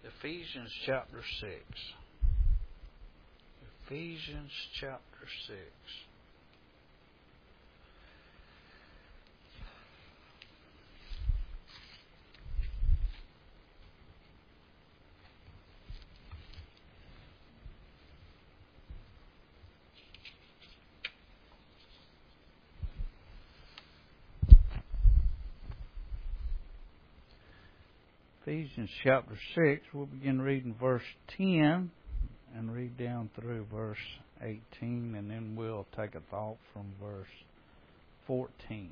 Ephesians chapter 6. Ephesians chapter 6. Ephesians chapter 6, we'll begin reading verse 10 and read down through verse 18, and then we'll take a thought from verse 14.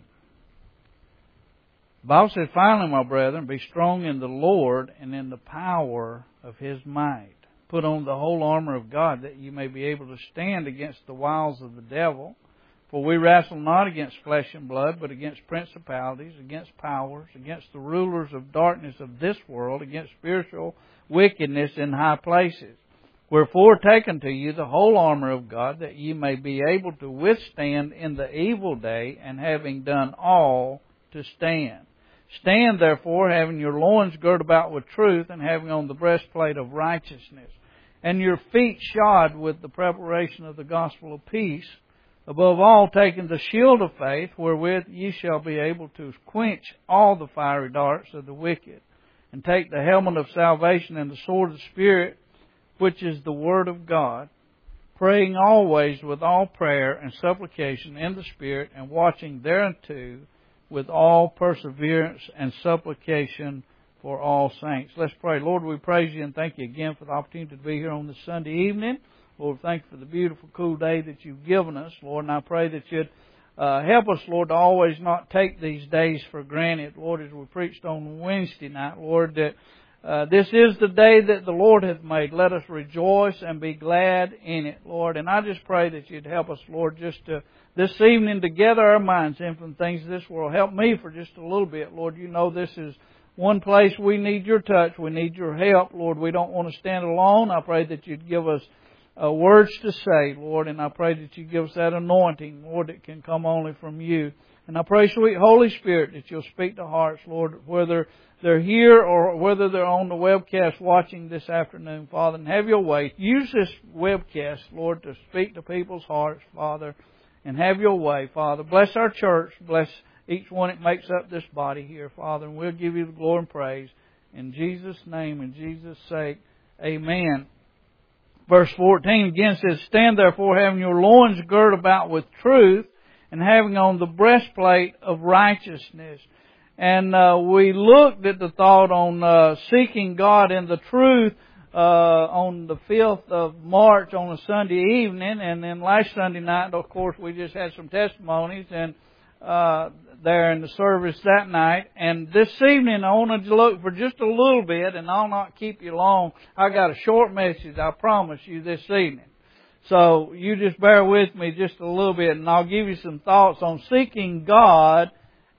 The Bible says, "Finally, my brethren, be strong in the Lord and in the power of His might. Put on the whole armor of God, that you may be able to stand against the wiles of the devil. For we wrestle not against flesh and blood, but against principalities, against powers, against the rulers of darkness of this world, against spiritual wickedness in high places. Wherefore take unto you the whole armor of God, that ye may be able to withstand in the evil day, and having done all, to stand. Stand therefore, having your loins girt about with truth, and having on the breastplate of righteousness, and your feet shod with the preparation of the gospel of peace. Above all, taking the shield of faith, wherewith ye shall be able to quench all the fiery darts of the wicked. And take the helmet of salvation and the sword of the Spirit, which is the Word of God, praying always with all prayer and supplication in the Spirit, and watching thereunto with all perseverance and supplication for all saints." Let's pray. Lord, we praise You and thank You again for the opportunity to be here on this Sunday evening. Lord, thank You for the beautiful, cool day that You've given us, Lord, and I pray that You'd help us, Lord, to always not take these days for granted. Lord, as we preached on Wednesday night, Lord, that this is the day that the Lord hath made. Let us rejoice and be glad in it, Lord. And I just pray that You'd help us, Lord, just to this evening to gather our minds in from things of this world. Help me for just a little bit, Lord. You know this is one place we need Your touch. We need Your help, Lord. We don't want to stand alone. I pray that You'd give us words to say, Lord, and I pray that You give us that anointing, Lord, that can come only from You. And I pray, sweet Holy Spirit, that You'll speak to hearts, Lord, whether they're here or whether they're on the webcast watching this afternoon, Father, and have Your way. Use this webcast, Lord, to speak to people's hearts, Father, and have Your way, Father. Bless our church. Bless each one that makes up this body here, Father, and we'll give You the glory and praise. In Jesus' name, in Jesus' sake, amen. Verse 14 again says, "Stand therefore, having your loins girt about with truth, and having on the breastplate of righteousness." And we looked at the thought on seeking God in the truth on the 5th of March on a Sunday evening. And then last Sunday night, of course, we just had some testimonies and there in the service that night. And this evening, I want to look for just a little bit, and I'll not keep you long. I got a short message, I promise you, this evening. So you just bear with me just a little bit, and I'll give you some thoughts on seeking God,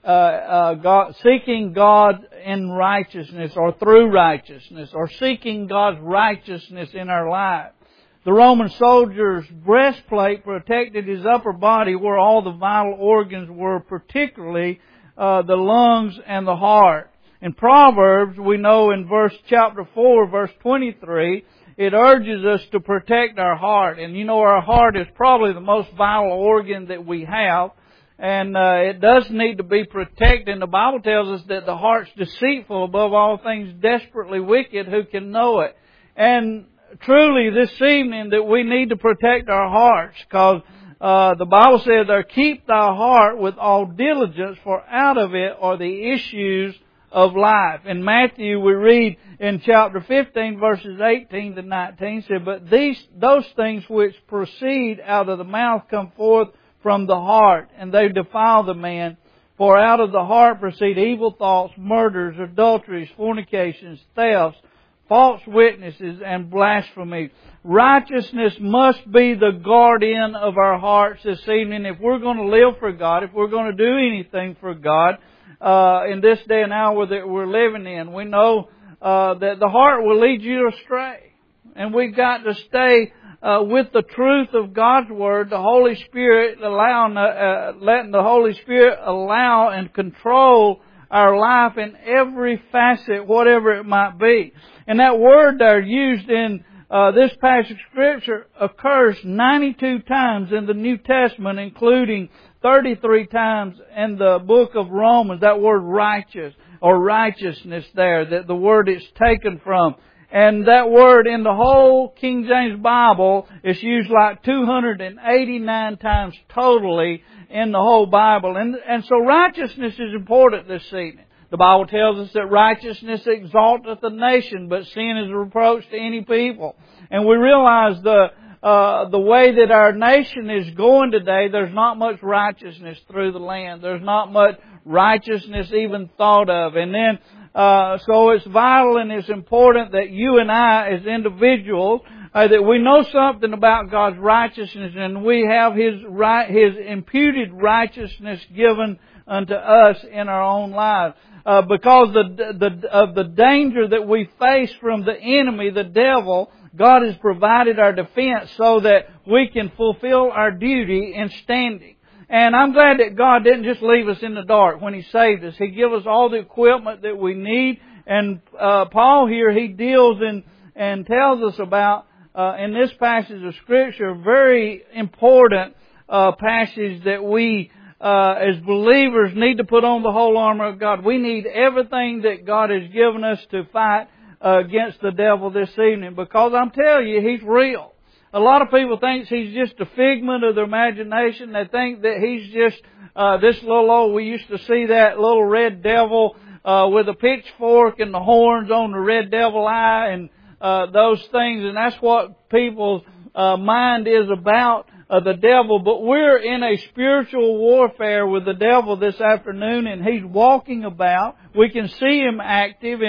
seeking God in righteousness or through righteousness, or seeking God's righteousness in our life. The Roman soldier's breastplate protected his upper body where all the vital organs were, particularly the lungs and the heart. In Proverbs, we know in chapter 4, verse 23, it urges us to protect our heart. And you know, our heart is probably the most vital organ that we have. And it does need to be protected. And the Bible tells us that the heart's deceitful above all things, desperately wicked. Who can know it? And truly this evening that we need to protect our hearts, because the Bible says there, "Keep thy heart with all diligence, for out of it are the issues of life." In Matthew we read in chapter 15 verses 18 to 19, said, "But those things which proceed out of the mouth come forth from the heart, and they defile the man. For out of the heart proceed evil thoughts, murders, adulteries, fornications, thefts, false witnesses, and blasphemy." Righteousness must be the guardian of our hearts this evening. If we're going to live for God, if we're going to do anything for God, in this day and hour that we're living in, we know that the heart will lead you astray. And we've got to stay with the truth of God's Word, the Holy Spirit letting the Holy Spirit allow and control our life in every facet, whatever it might be. And that word there used in this passage of Scripture occurs 92 times in the New Testament, including 33 times in the book of Romans. That word righteous or righteousness there, that the word is taken from. And that word in the whole King James Bible is used like 289 times totally in the whole Bible. And so righteousness is important this evening. The Bible tells us that righteousness exalteth a nation, but sin is a reproach to any people. And we realize the way that our nation is going today, there's not much righteousness through the land. There's not much righteousness even thought of. And then, so it's vital and it's important that you and I as individuals, that we know something about God's righteousness and we have His imputed righteousness given unto us in our own lives. Because of the danger that we face from the enemy, the devil, God has provided our defense so that we can fulfill our duty in standing. And I'm glad that God didn't just leave us in the dark when He saved us. He gave us all the equipment that we need. And Paul here, he deals and tells us about, in this passage of Scripture, a very important passage that we, as believers, need to put on the whole armor of God. We need everything that God has given us to fight against the devil this evening, because I'm telling you, he's real. A lot of people think he's just a figment of their imagination. They think that he's just this little old, we used to see that little red devil with a pitchfork and the horns on the red devil eye and those things, and that's what people's mind is about the devil. But we're in a spiritual warfare with the devil this afternoon, and he's walking about. We can see him active,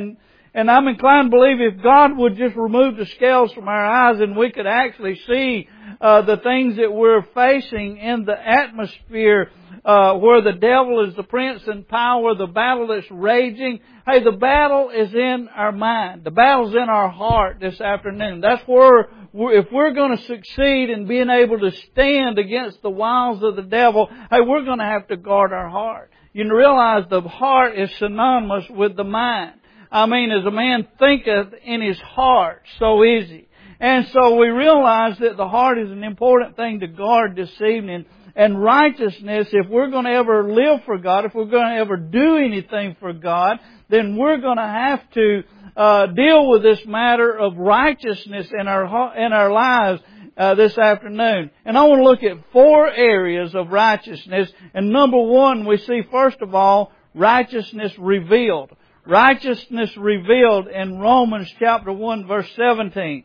and I'm inclined to believe if God would just remove the scales from our eyes and we could actually see the things that we're facing in the atmosphere where the devil is the prince and power, the battle that's raging. Hey, the battle is in our mind. The battle's in our heart this afternoon. That's where, if we're going to succeed in being able to stand against the wiles of the devil, hey, we're going to have to guard our heart. You realize the heart is synonymous with the mind. I mean, as a man thinketh in his heart, so is he. And so we realize that the heart is an important thing to guard this evening. And righteousness, if we're going to ever live for God, if we're going to ever do anything for God, then we're going to have to deal with this matter of righteousness in our lives this afternoon. And I want to look at 4 areas of righteousness. And number 1, we see first of all, righteousness revealed. Righteousness revealed in Romans chapter 1 verse 17.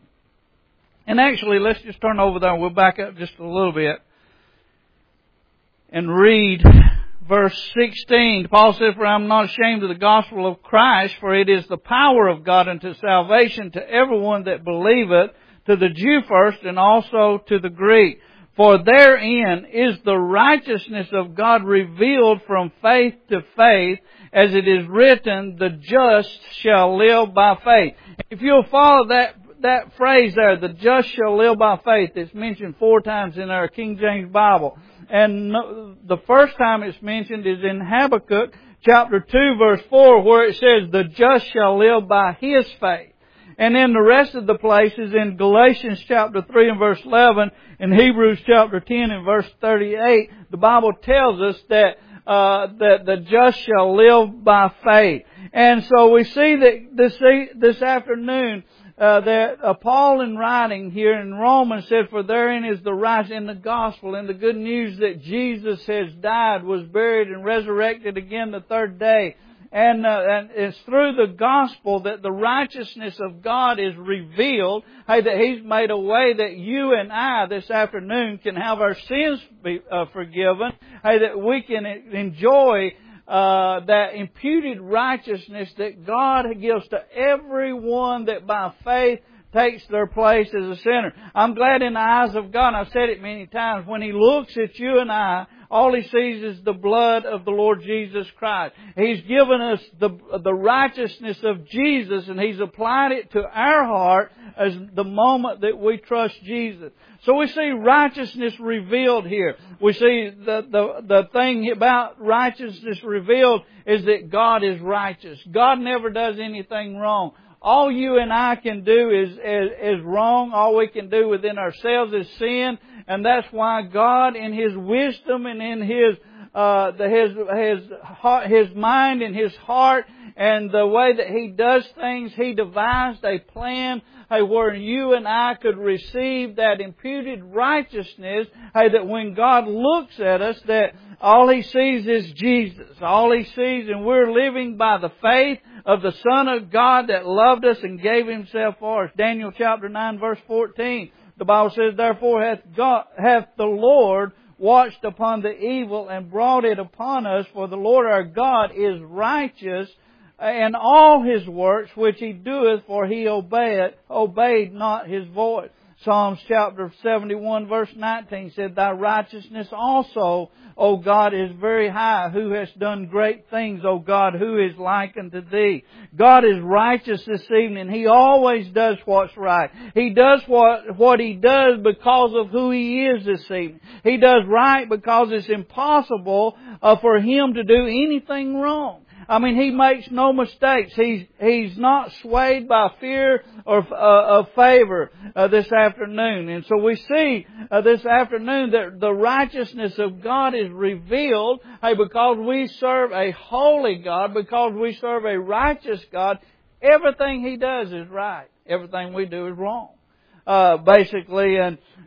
And actually, let's just turn over there. We'll back up just a little bit and read verse 16. Paul says, "For I am not ashamed of the gospel of Christ, for it is the power of God unto salvation to everyone that believeth, to the Jew first and also to the Greek. For therein is the righteousness of God revealed from faith to faith, as it is written, the just shall live by faith." If you'll follow that phrase there, the just shall live by faith, it's mentioned 4 times in our King James Bible. And the first time it's mentioned is in Habakkuk chapter 2 verse 4, where it says, the just shall live by his faith. And then the rest of the places in Galatians chapter 3 and verse 11, and Hebrews chapter 10 and verse 38, the Bible tells us that the just shall live by faith. And so we see that this afternoon that Paul in writing here in Romans said, "For therein is the rise in the gospel," and the good news that Jesus has died, was buried, and resurrected again the 3rd day. And it's through the gospel that the righteousness of God is revealed. Hey, that He's made a way that you and I this afternoon can have our sins be forgiven. Hey, that we can enjoy that imputed righteousness that God gives to everyone that by faith takes their place as a sinner. I'm glad in the eyes of God, and I've said it many times, when He looks at you and I, All He sees is the blood of the Lord Jesus Christ. He's given us the righteousness of Jesus, and He's applied it to our heart as the moment that we trust Jesus. So we see righteousness revealed here. We see the thing about righteousness revealed is that God is righteous. God never does anything wrong. All you and I can do is wrong. All we can do within ourselves is sin. And that's why God, in His wisdom and in His mind and His heart and the way that He does things, He devised a plan where you and I could receive that imputed righteousness, that when God looks at us, that all He sees is Jesus. All He sees, and we're living by the faith of the Son of God that loved us and gave Himself for us. Daniel chapter 9 verse 14. The Bible says, therefore hath the Lord watched upon the evil and brought it upon us, for the Lord our God is righteous in all His works which He doeth, for He obeyed not His voice. Psalms chapter 71 verse 19 said, Thy righteousness also, O God, is very high. Who has done great things, O God, who is like unto Thee? God is righteous this evening. He always does what's right. He does what He does because of who He is this evening. He does right because it's impossible for Him to do anything wrong. I mean, He makes no mistakes. He's not swayed by fear or of favor this afternoon. And so we see this afternoon that the righteousness of God is revealed because we serve a holy God, because we serve a righteous God. Everything He does is right. Everything we do is wrong. Basically,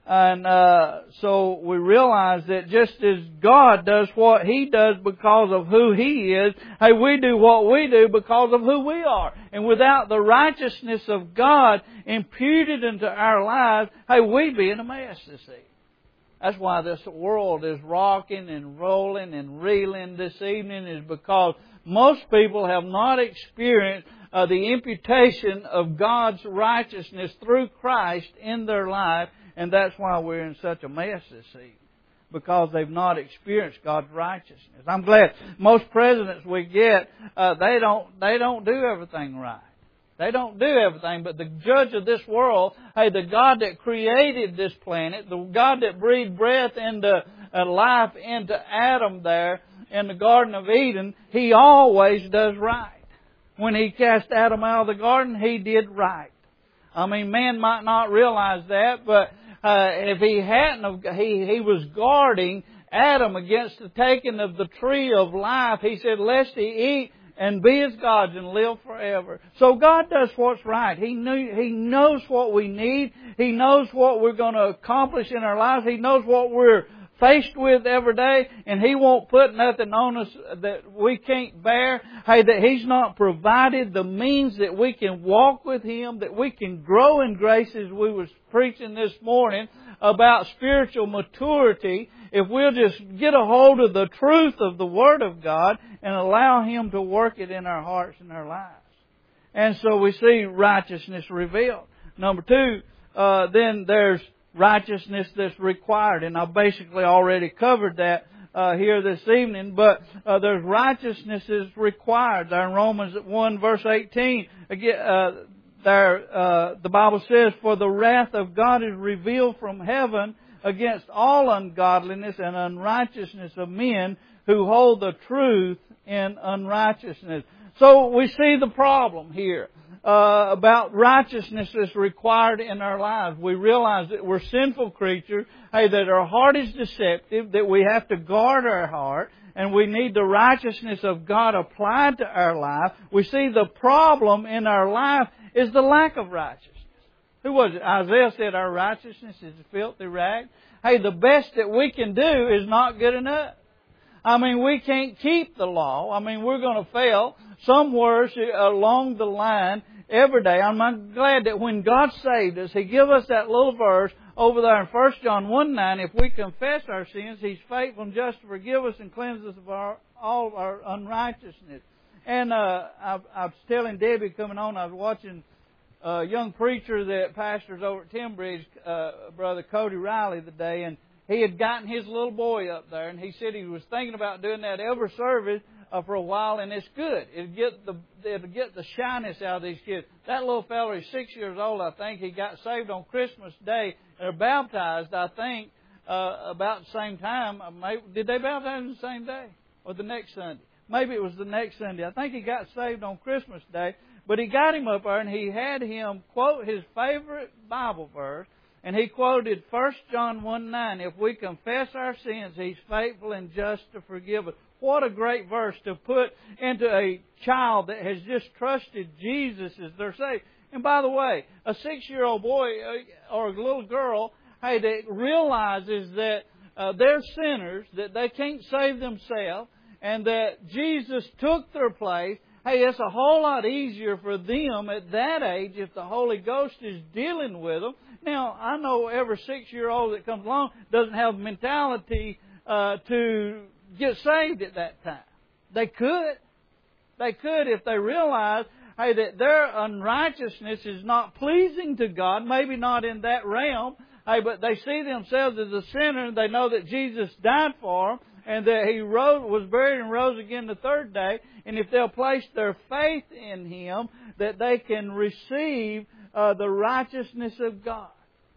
so we realize that just as God does what He does because of who He is, we do what we do because of who we are. And without the righteousness of God imputed into our lives, we'd be in a mess this evening. That's why this world is rocking and rolling and reeling this evening, is because most people have not experienced the imputation of God's righteousness through Christ in their life, and that's why we're in such a mess this evening, because they've not experienced God's righteousness. I'm glad most presidents we get, they don't do everything right. They don't do everything, but the judge of this world, the God that created this planet, the God that breathed breath into life into Adam there in the Garden of Eden, He always does right. When He cast Adam out of the garden, He did right. I mean, man might not realize that, but if He hadn't, He was guarding Adam against the taking of the tree of life. He said, lest he eat and be as gods and live forever. So God does what's right. He knows what we need. He knows what we're going to accomplish in our lives. He knows what we're faced with every day, and He won't put nothing on us that we can't bear. That He's not provided the means that we can walk with Him, that we can grow in grace, as we was preaching this morning about spiritual maturity. If we'll just get a hold of the truth of the Word of God and allow Him to work it in our hearts and our lives. And so we see righteousness revealed. Number two, then there's righteousness that's required. And I've basically already covered that here this evening. But there's righteousness is required. There in Romans 1 verse 18, again, the Bible says, For the wrath of God is revealed from heaven against all ungodliness and unrighteousness of men who hold the truth in unrighteousness. So we see the problem here about righteousness that's required in our lives. We realize that we're sinful creatures, that our heart is deceptive, that we have to guard our heart, and we need the righteousness of God applied to our life. We see the problem in our life is the lack of righteousness. Who was it? Isaiah said our righteousness is a filthy rag. The best that we can do is not good enough. I mean, we can't keep the law. I mean, we're going to fail somewhere along the line every day. I'm glad that when God saved us, He gave us that little verse over there in 1 John 1:9. If we confess our sins, He's faithful and just to forgive us and cleanse us of all of our unrighteousness. And I was telling Debbie coming on, I was watching a young preacher that pastors over at Timbridge, Brother Cody Riley, today, and he had gotten his little boy up there, and he said he was thinking about doing that every service for a while, and it's good. It'll get the shyness out of these kids. That little fella is 6 years old, I think. He got saved on Christmas Day. They're baptized, I think, about the same time. Did they baptize him the same day or the next Sunday? Maybe it was the next Sunday. I think he got saved on Christmas Day. But he got him up there, and he had him quote his favorite Bible verse. And he quoted 1 John 1:9. If we confess our sins, He's faithful and just to forgive us. What a great verse to put into a child that has just trusted Jesus as their Savior. And by the way, a 6-year-old boy or a little girl, hey, that realizes that they're sinners, that they can't save themselves, and that Jesus took their place. Hey, it's a whole lot easier for them at that age if the Holy Ghost is dealing with them. Now, I know every 6-year-old that comes along doesn't have the mentality to get saved at that time. They could. They could if they realize, hey, that their unrighteousness is not pleasing to God, maybe not in that realm, hey, but they see themselves as a sinner and they know that Jesus died for them and that He was buried and rose again the third day. And if they'll place their faith in Him, that they can receive the righteousness of God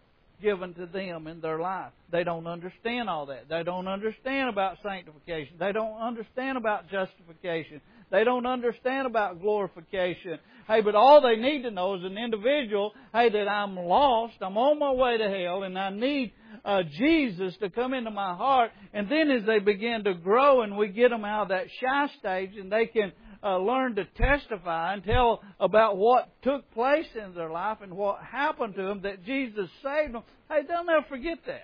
given to them in their life. They don't understand all that. They don't understand about sanctification. They don't understand about justification. They don't understand about glorification. Hey, but all they need to know as an individual, hey, that I'm lost, I'm on my way to hell, and I need Jesus to come into my heart. And then as they begin to grow and we get them out of that shy stage and they can learn to testify and tell about what took place in their life and what happened to them, that Jesus saved them, hey, they'll never forget that.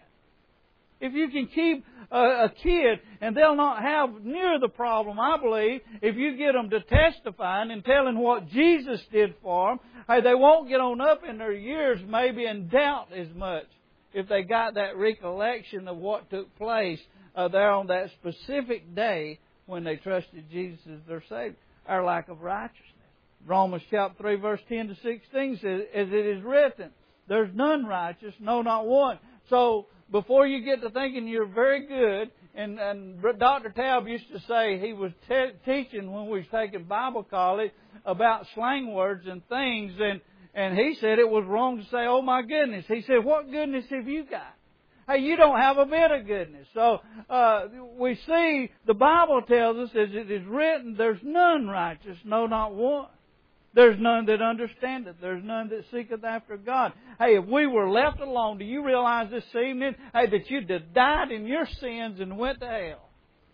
If you can keep a kid, and they'll not have near the problem, I believe, if you get them to testifying and telling what Jesus did for them, hey, they won't get on up in their years maybe and doubt as much if they got that recollection of what took place there on that specific day when they trusted Jesus as their Savior. Our lack of righteousness. Romans chapter 3 verse 10 to 16 says, as it is written, there's none righteous, no, not one. So, before you get to thinking you're very good, and Dr. Taub used to say he was teaching when we was taking Bible college about slang words and things, and he said it was wrong to say, oh my goodness. He said, what goodness have you got? Hey, you don't have a bit of goodness. So, we see the Bible tells us, as it is written, there's none righteous, no, not one. There's none that understandeth. There's none that seeketh after God. Hey, if we were left alone, do you realize this evening, hey, that you'd have died in your sins and went to hell?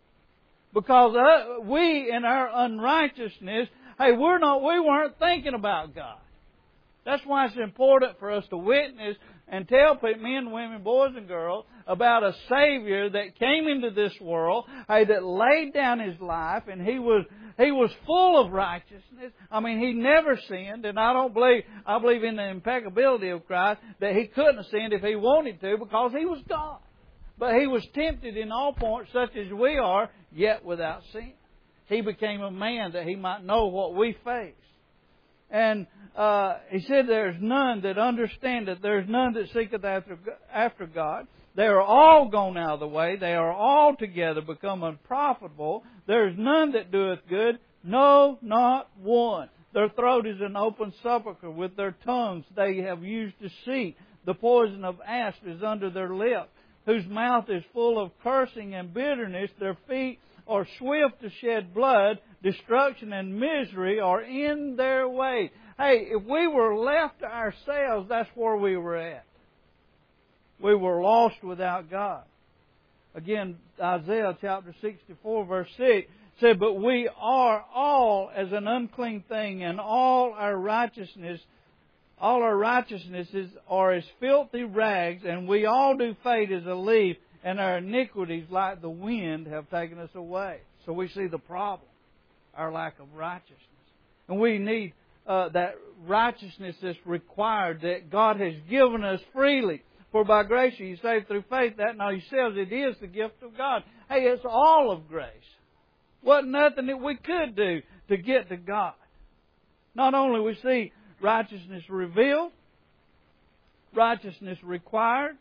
Because we, in our unrighteousness, hey, we weren't thinking about God. That's why it's important for us to witness and tell people, men, women, boys and girls, about a Savior that came into this world, hey, that laid down His life, and He was full of righteousness. I mean, He never sinned, and I believe in the impeccability of Christ, that He couldn't have sinned if He wanted to, because He was God. But He was tempted in all points, such as we are, yet without sin. He became a man that He might know what we face. And He said, there's none that understandeth, there's none that seeketh after God. They are all gone out of the way. They are all together become unprofitable. There is none that doeth good, no, not one. Their throat is an open sepulchre. With their tongues they have used deceit. The poison of asp is under their lips, whose mouth is full of cursing and bitterness. Their feet are swift to shed blood. Destruction and misery are in their way. Hey, if we were left to ourselves, that's where we were at. We were lost without God. Again, Isaiah chapter 64 verse 6 said, but we are all as an unclean thing, and all our righteousnesses are as filthy rags, and we all do fade as a leaf, and our iniquities like the wind have taken us away. So we see the problem, our lack of righteousness. And we need that righteousness that's required, that God has given us freely. For by grace you saved through faith, that not yourselves, it is the gift of God. Hey, it's all of grace. Wasn't nothing that we could do to get to God. Not only we see righteousness revealed, righteousness required,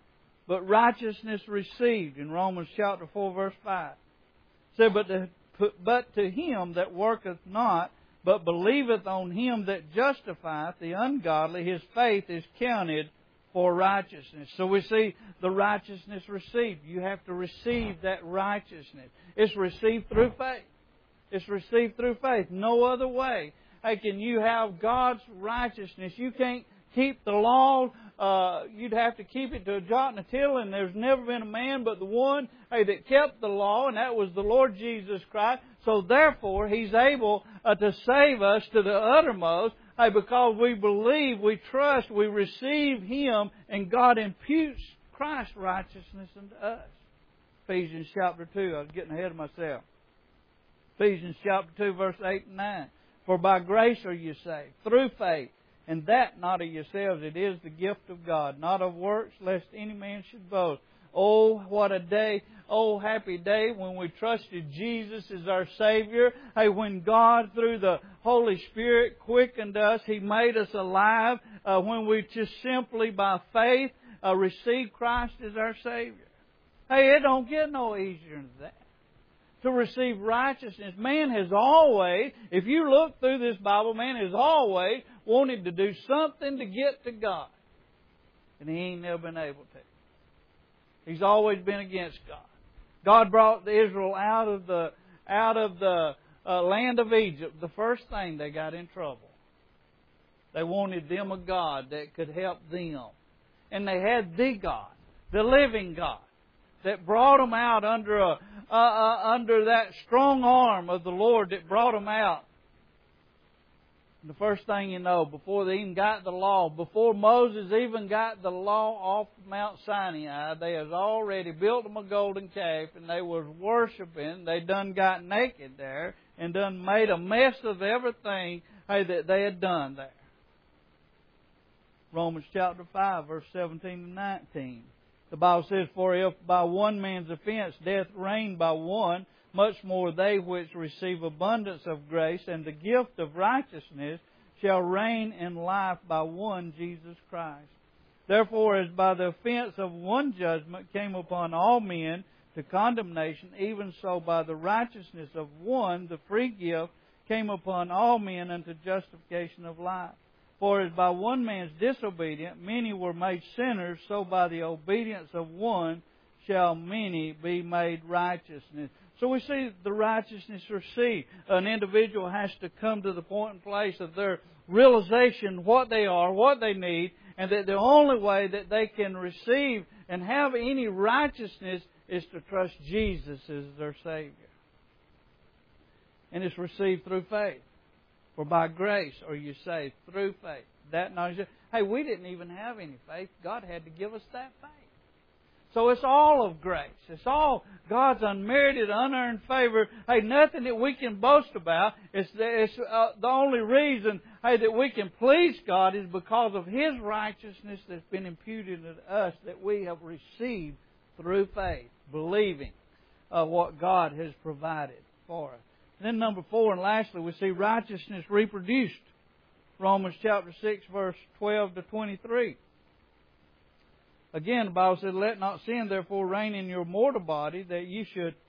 but righteousness received in Romans chapter 4, verse 5. It said, but to him that worketh not, but believeth on him that justifieth the ungodly, his faith is counted for righteousness. So we see the righteousness received. You have to receive that righteousness. It's received through faith. It's received through faith. No other way. Hey, can you have God's righteousness? You can't keep the law. You'd have to keep it to a jot and a tittle, and there's never been a man but the one that kept the law, and that was the Lord Jesus Christ. So therefore, He's able to save us to the uttermost, because we believe, we trust, we receive Him, and God imputes Christ's righteousness unto us. Ephesians chapter 2. I was getting ahead of myself. Ephesians chapter 2, verse 8 and 9. For by grace are you saved, through faith, and that not of yourselves, it is the gift of God, not of works, lest any man should boast. Oh, what a day, oh, happy day when we trusted Jesus as our Savior. Hey, when God, through the Holy Spirit, quickened us, He made us alive. When we just simply, by faith, receive Christ as our Savior. Hey, it don't get no easier than that. To receive righteousness. Man has always, if you look through this Bible, man has always wanted to do something to get to God. And he ain't never been able to. He's always been against God. God brought Israel out of the land of Egypt. The first thing, they got in trouble. They wanted them a God that could help them. And they had the God, the living God, that brought them out under that strong arm of the Lord that brought them out. And the first thing you know, before they even got the law, before Moses even got the law off Mount Sinai, they had already built them a golden calf and they was worshiping. They done got naked there and done made a mess of everything that they had done there. Romans chapter 5, verse 17 and 19. The Bible says, for if by one man's offense death reigned by one, much more they which receive abundance of grace and the gift of righteousness shall reign in life by one, Jesus Christ. Therefore, as by the offense of one judgment came upon all men to condemnation, even so by the righteousness of one, the free gift, came upon all men unto justification of life. For as by one man's disobedience many were made sinners, so by the obedience of one shall many be made righteousness. So we see the righteousness received. An individual has to come to the point and place of their realization what they are, what they need, and that the only way that they can receive and have any righteousness is to trust Jesus as their Savior. And it's received through faith. For by grace are you saved through faith. That knowledge. Hey, we didn't even have any faith. God had to give us that faith. So it's all of grace. It's all God's unmerited, unearned favor. Hey, nothing that we can boast about. It's the only reason, that we can please God is because of His righteousness that's been imputed to us that we have received through faith, believing what God has provided for us. And then number 4, and lastly, we see righteousness reproduced. Romans chapter 6, verse 12 to 23. Again, the Bible said, let not sin therefore reign in your mortal body, that you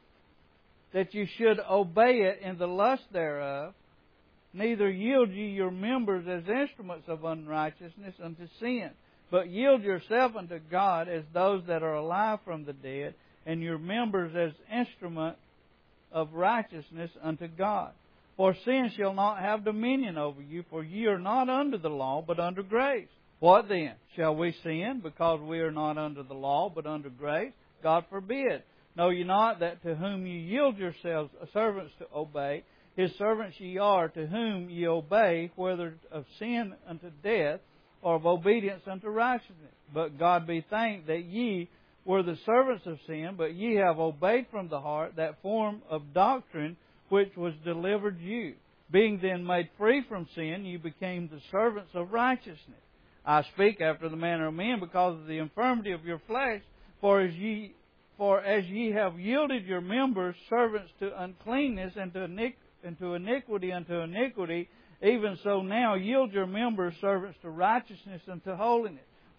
should obey it in the lust thereof. Neither yield ye your members as instruments of unrighteousness unto sin, but yield yourself unto God as those that are alive from the dead, and your members as instruments of righteousness unto God. For sin shall not have dominion over you, for ye are not under the law, but under grace. What then? Shall we sin because we are not under the law, but under grace? God forbid. Know ye not that to whom ye yield yourselves servants to obey, His servants ye are, to whom ye obey, whether of sin unto death, or of obedience unto righteousness. But God be thanked that ye were the servants of sin, but ye have obeyed from the heart that form of doctrine which was delivered you. Being then made free from sin, you became the servants of righteousness. I speak after the manner of men because of the infirmity of your flesh, for as ye have yielded your members servants to uncleanness and to iniquity unto iniquity, even so now yield your members servants to righteousness and to holiness.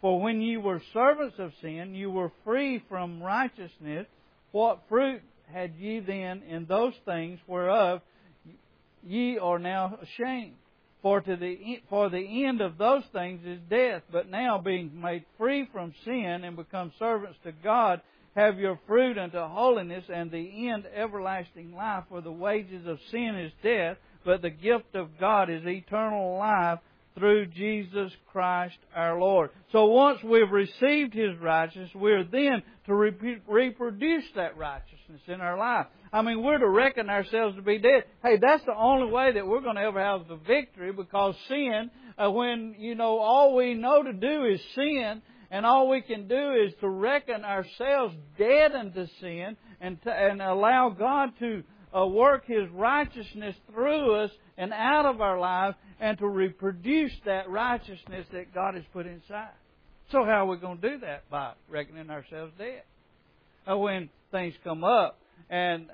For when ye were servants of sin, you were free from righteousness. What fruit had ye then in those things whereof ye are now ashamed? For the end of those things is death. But now, being made free from sin and become servants to God, have your fruit unto holiness, and the end everlasting life. For the wages of sin is death, but the gift of God is eternal life through Jesus Christ our Lord. So once we've received His righteousness, we're then to reproduce that righteousness in our life. I mean, we're to reckon ourselves to be dead. Hey, that's the only way that we're going to ever have the victory, because sin, when, all we know to do is sin, and all we can do is to reckon ourselves dead unto sin and allow God to work His righteousness through us and out of our lives, and to reproduce that righteousness that God has put inside. So how are we going to do that? By reckoning ourselves dead. When things come up and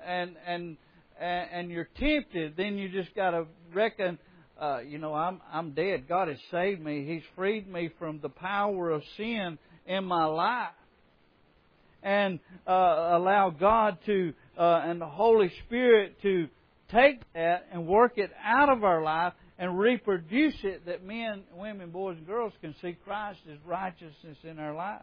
you're tempted, then you just got to reckon, I'm dead. God has saved me. He's freed me from the power of sin in my life. And allow God to and the Holy Spirit to take that and work it out of our life and reproduce it, that men, women, boys and girls can see Christ as righteousness in our life.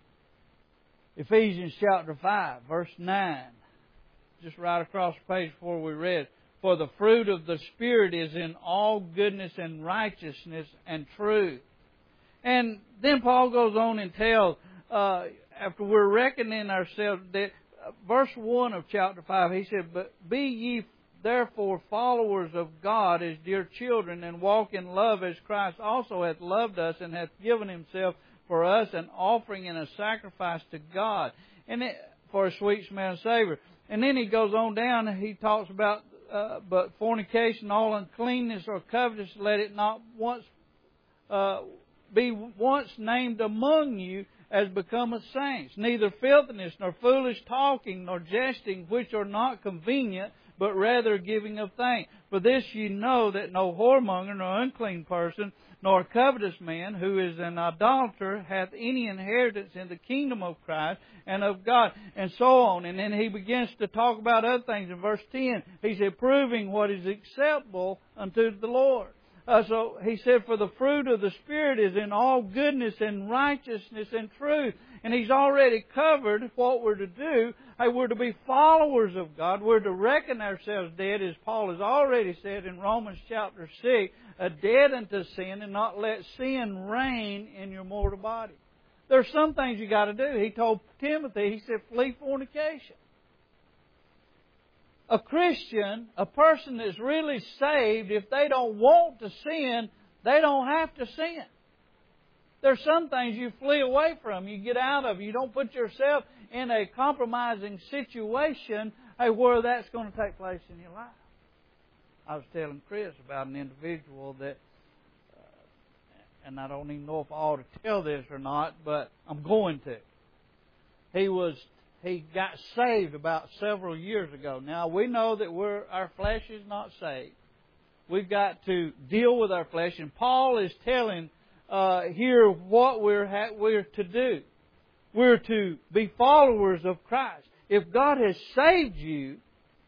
Ephesians chapter 5, verse 9. Just right across the page before we read. For the fruit of the Spirit is in all goodness and righteousness and truth. And then Paul goes on and tells, after we're reckoning ourselves, that verse 1 of chapter 5, he said, But be ye therefore followers of God as dear children, and walk in love as Christ also hath loved us, and hath given Himself for us, an offering and a sacrifice to God, and for a sweet smell and savor. And then he goes on down and he talks about, but fornication, all uncleanness or covetous, let it not be once named among you as becometh saints. Neither filthiness, nor foolish talking, nor jesting, which are not convenient, but rather giving of thanks. For this ye know, that no whoremonger, nor unclean person, nor covetous man, who is an idolater, hath any inheritance in the kingdom of Christ and of God, and so on. And then he begins to talk about other things. In verse 10, he said, proving what is acceptable unto the Lord. So he said, for the fruit of the Spirit is in all goodness and righteousness and truth. And he's already covered what we're to do. Hey, we're to be followers of God. We're to reckon ourselves dead, as Paul has already said in Romans chapter 6, dead unto sin, and not let sin reign in your mortal body. There's some things you got to do. He told Timothy, he said, flee fornication. A Christian, a person that's really saved, if they don't want to sin, they don't have to sin. There's some things you flee away from, you get out of. You don't put yourself in a compromising situation where that's going to take place in your life. I was telling Chris about an individual that, and I don't even know if I ought to tell this or not, but I'm going to. He got saved about several years ago. Now, we know that our flesh is not saved. We've got to deal with our flesh. And Paul is telling here what we're to do. We're to be followers of Christ. If God has saved you,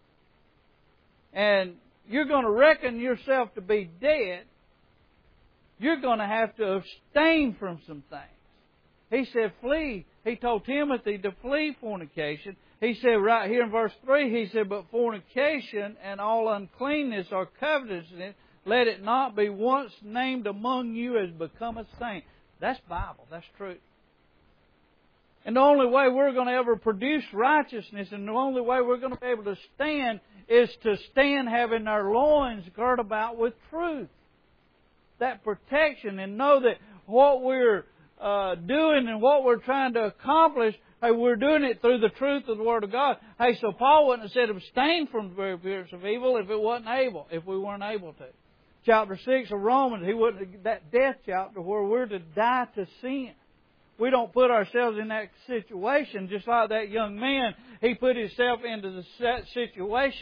and you're going to reckon yourself to be dead, you're going to have to abstain from some things. He said, flee. He told Timothy to flee fornication. He said right here in verse 3, he said, but fornication and all uncleanness or covetousness, let it not be once named among you as becometh saint. That's Bible. That's truth. And the only way we're going to ever produce righteousness, and the only way we're going to be able to stand, is to stand having our loins girt about with truth. That protection, and know that what we're doing and what we're trying to accomplish, we're doing it through the truth of the Word of God. So Paul wouldn't have said abstain from the very appearance of evil if we weren't able to. Chapter 6 of Romans, he wouldn't, that death chapter where we're to die to sin. We don't put ourselves in that situation, just like that young man. He put himself into the situation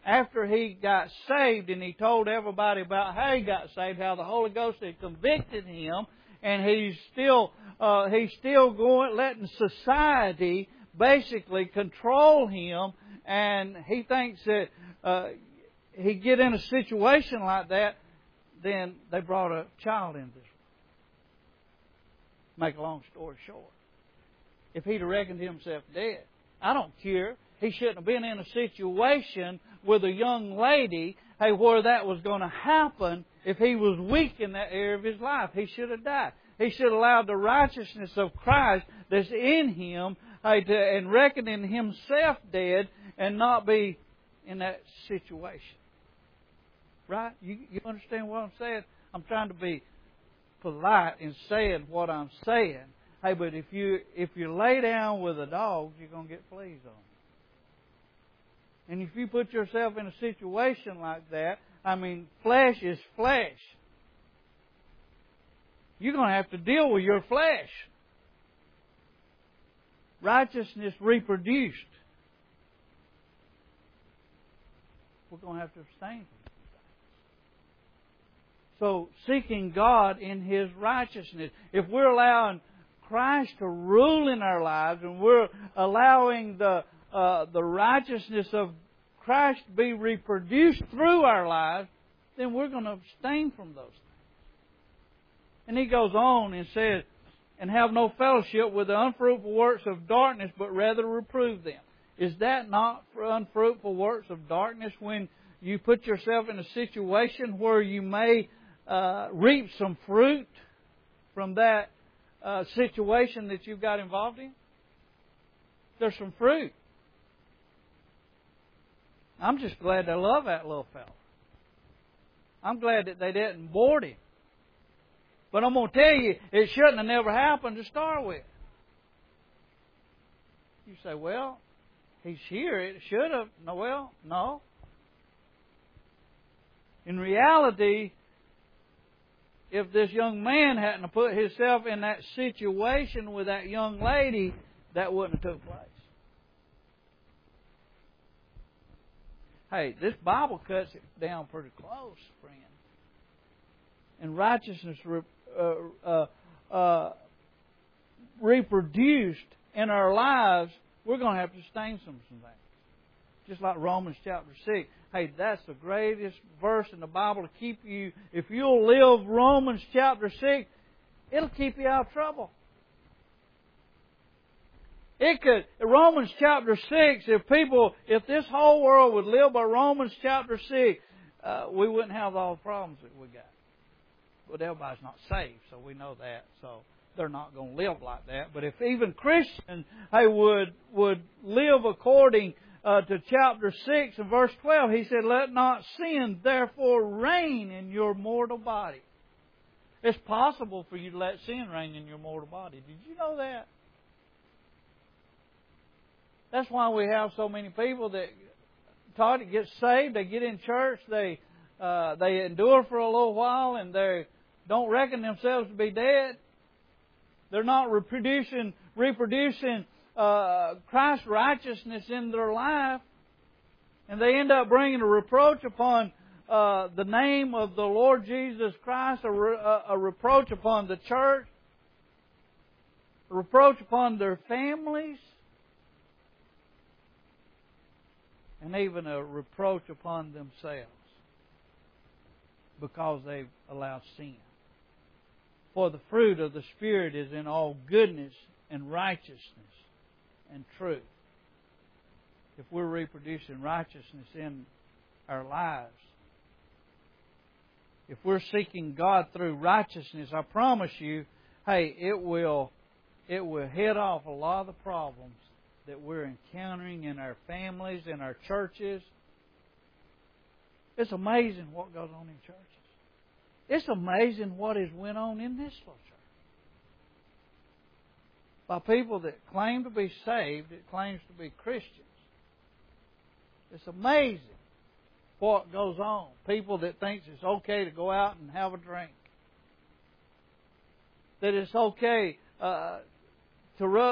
after he got saved and he told everybody about how he got saved, how the Holy Ghost had convicted him, and he's still going, letting society basically control him, and he thinks that he get in a situation like that, then they brought a child in this world. Make a long story short, if he'd have reckoned himself dead, I don't care. He shouldn't have been in a situation with a young lady, where that was going to happen. If he was weak in that area of his life, he should have died. He should have allowed the righteousness of Christ that's in him, and reckoning himself dead, and not be in that situation. Right? You understand what I'm saying? I'm trying to be polite in saying what I'm saying. Hey, but if you lay down with a dog, you're going to get fleas on you. And if you put yourself in a situation like that, flesh is flesh. You're going to have to deal with your flesh. Righteousness reproduced. We're going to have to abstain from it. So, seeking God in His righteousness. If we're allowing Christ to rule in our lives, and we're allowing the righteousness of Christ to be reproduced through our lives, then we're going to abstain from those things. And he goes on and says, and have no fellowship with the unfruitful works of darkness, but rather reprove them. Is that not unfruitful works of darkness when you put yourself in a situation where you may reap some fruit from that situation that you've got involved in? There's some fruit. I'm just glad they love that little fella. I'm glad that they didn't board him. But I'm going to tell you, it shouldn't have never happened to start with. You say, well, he's here. It should have. No, well, no. In reality, if this young man hadn't put himself in that situation with that young lady, that wouldn't have took place. Hey, this Bible cuts it down pretty close, friend. And righteousness reproduced in our lives, we're going to have to abstain from some things. Just like Romans chapter 6. Hey, that's the greatest verse in the Bible to keep you. If you'll live Romans chapter 6, it'll keep you out of trouble. It could, Romans chapter 6, if this whole world would live by Romans chapter 6, we wouldn't have all the problems that we got. But everybody's not saved, so we know that. So they're not going to live like that. But if even Christians, would live according to chapter 6 and verse 12, he said, let not sin therefore reign in your mortal body. It's possible for you to let sin reign in your mortal body. Did you know that? That's why we have so many people that get saved, they get in church, they endure for a little while, and they don't reckon themselves to be dead. They're not reproducing Christ's righteousness in their life, and they end up bringing a reproach upon the name of the Lord Jesus Christ, a reproach upon the church, a reproach upon their families, and even a reproach upon themselves because they've allowed sin. For the fruit of the Spirit is in all goodness and righteousness and truth. If we're reproducing righteousness in our lives, if we're seeking God through righteousness, I promise you, hey, it will head off a lot of the problems that we're encountering in our families, in our churches. It's amazing what goes on in churches. It's amazing what has went on in this little church. By people that claim to be saved, that claims to be Christians. It's amazing what goes on. People that think it's okay to go out and have a drink. That it's okay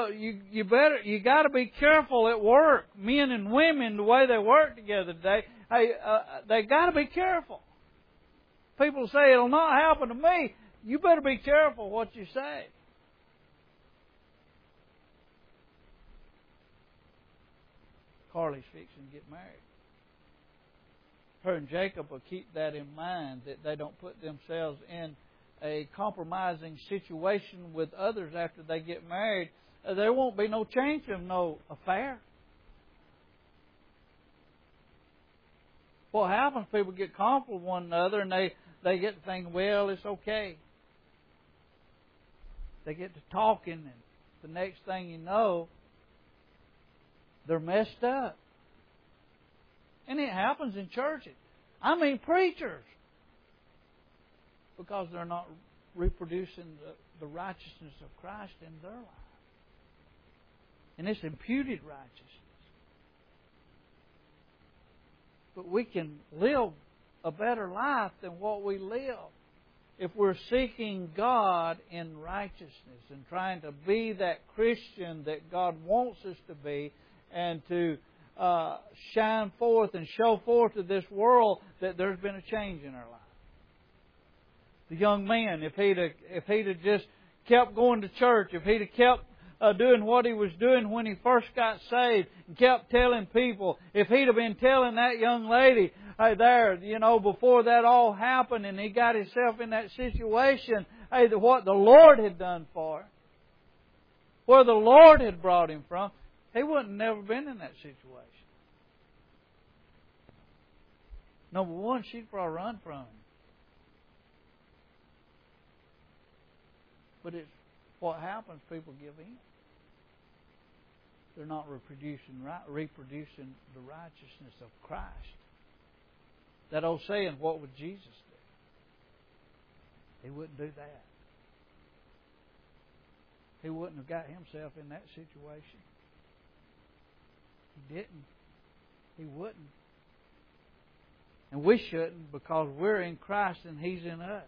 you got to be careful at work, men and women, the way they work together today. Hey, they got to be careful. People say it'll not happen to me. You better be careful what you say. Carly's fixing to get married. Her and Jacob will keep that in mind, that they don't put themselves in a compromising situation with others after they get married. There won't be no change of no affair. What happens, people get comfortable with one another and they get to thinking, well, it's okay. They get to talking, and the next thing you know, they're messed up. And it happens in churches. I mean preachers. Because they're not reproducing the righteousness of Christ in their life. And it's imputed righteousness. But we can live a better life than what we live if we're seeking God in righteousness and trying to be that Christian that God wants us to be, and to shine forth and show forth to this world that there's been a change in our life. The young man, if he'd have just kept going to church, if he'd have kept doing what he was doing when he first got saved, and kept telling people, if he'd have been telling that young lady, hey there, before that all happened and he got himself in that situation, hey, what the Lord had done for him, where the Lord had brought him from, he wouldn't have never been in that situation. Number one, she'd probably run from him. But it's what happens, people give in. They're not reproducing the righteousness of Christ. That old saying, what would Jesus do? He wouldn't do that. He wouldn't have got himself in that situation. He didn't. He wouldn't. And we shouldn't, because we're in Christ and He's in us.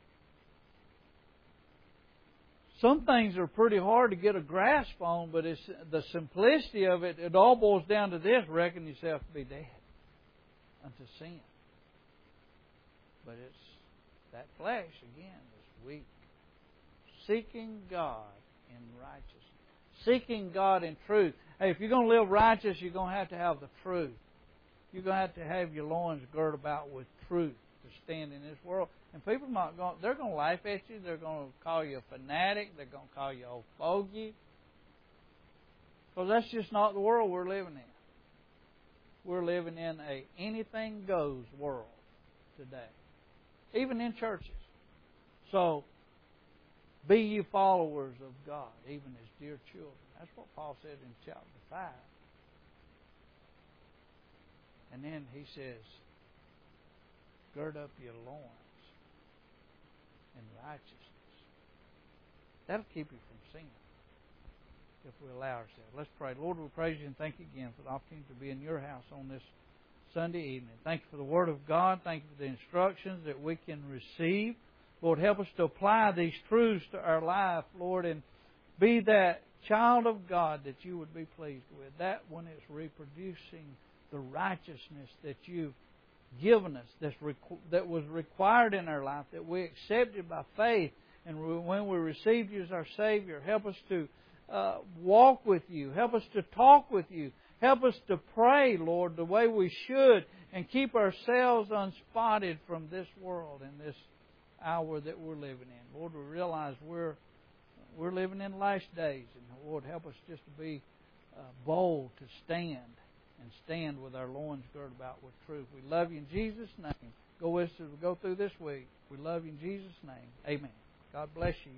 Some things are pretty hard to get a grasp on, but it's the simplicity of it. It all boils down to this: reckon yourself to be dead unto sin. But it's that flesh again is weak. Seeking God in righteousness, seeking God in truth. Hey, if you're going to live righteous, you're going to have the truth. You're going to have your loins girt about with truth to stand in this world. And people they're going to laugh at you. They're going to call you a fanatic. They're going to call you old fogey. Because that's just not the world we're living in. We're living in a anything goes world today. Even in churches. So, be ye followers of God, even as dear children. That's what Paul said in chapter 5. And then he says, gird up your loins in righteousness. That'll keep you from sin if we allow ourselves. Let's pray. Lord, we praise you and thank you again for the opportunity to be in your house on this Sunday evening. Thank you for the Word of God. Thank you for the instructions that we can receive. Lord, help us to apply these truths to our life, Lord, and be that child of God that you would be pleased with. That when it's reproducing the righteousness that you've given us, that was required in our life, that we accepted by faith, and when we received you as our Savior, help us to walk with you. Help us to talk with you. Help us to pray, Lord, the way we should, and keep ourselves unspotted from this world and this hour that we're living in. Lord, we realize we're living in last days, and Lord, help us just to be bold to stand with our loins girded about with truth. We love you in Jesus' name. Go with us as we go through this week. We love you in Jesus' name. Amen. God bless you.